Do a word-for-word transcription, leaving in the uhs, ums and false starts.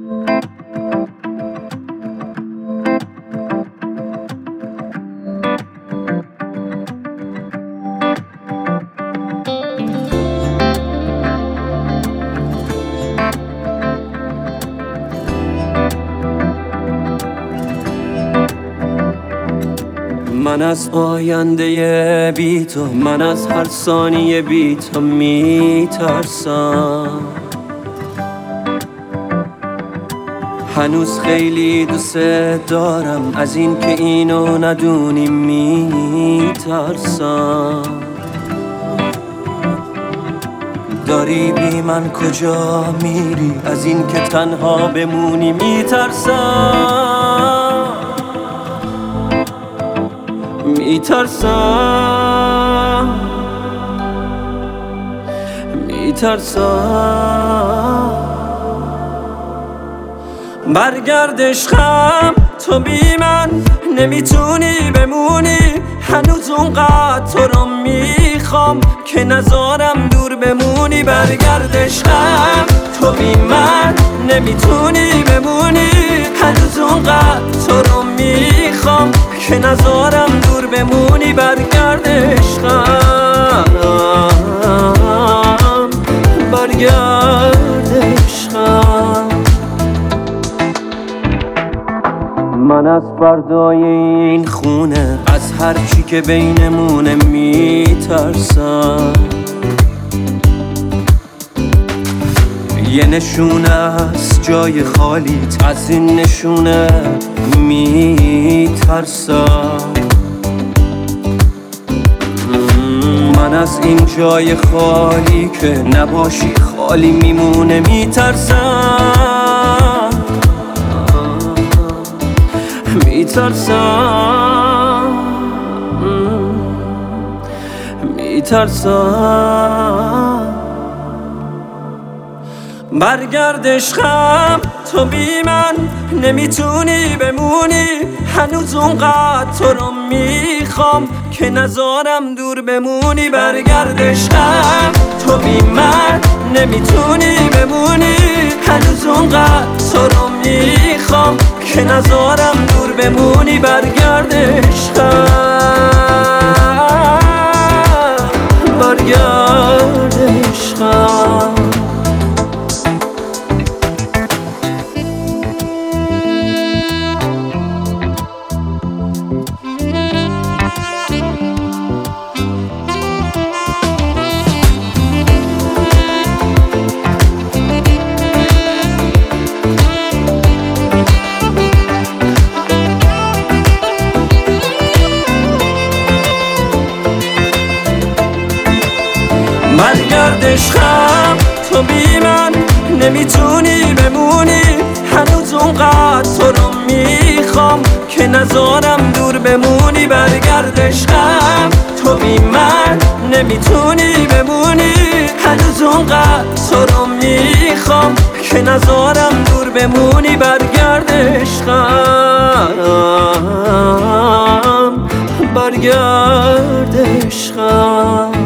من از آینده بی تو، من از هر ثانیه بی تو میترسم. هنوز خیلی دوست دارم، از این که اینو ندونی میترسم. داری بی من کجا میری، از این که تنها بمونی میترسم. میترسم میترسم برگرد عشقم، تو بی من نمیتونی بمونی. هنوز اونقدر تو رو میخوام که نذارم دور بمونی. برگرد عشقم، تو بی من نمیتونی بمونی. هنوز اونقدر تو رو میخوام که نذارم دور بمونی. برگرد عشقم، برگرد عشقم. من از فردای این خونه، از هر چی که بینمونه میترسم. یه نشونه از جای خالیت، از این نشونه میترسم. من از این جای خالی که نباشی خالی میمونه میترسم. میترسم میترسم برگرد عشقم، تو بی من نمیتونی بمونی. هنوز اونقدر تو رو میخوام که نذارم دور بمونی. برگرد عشقم، تو بی من نمیتونی بمونی. هنوز اونقدر تو رو میخوام که نذارم دور بمونی. برگرد عشقم، برگرد عشقم. برگرد عشقم، تو بی من نمیتونی بمونی. هنوز اونقدر تو رو میخوام که نذارم دور بمونی. برگرد عشقم، تو بی من نمیتونی بمونی. هنوز اونقدر تو رو میخوام که نذارم دور بمونی. برگرد عشقم، برگرد عشقم.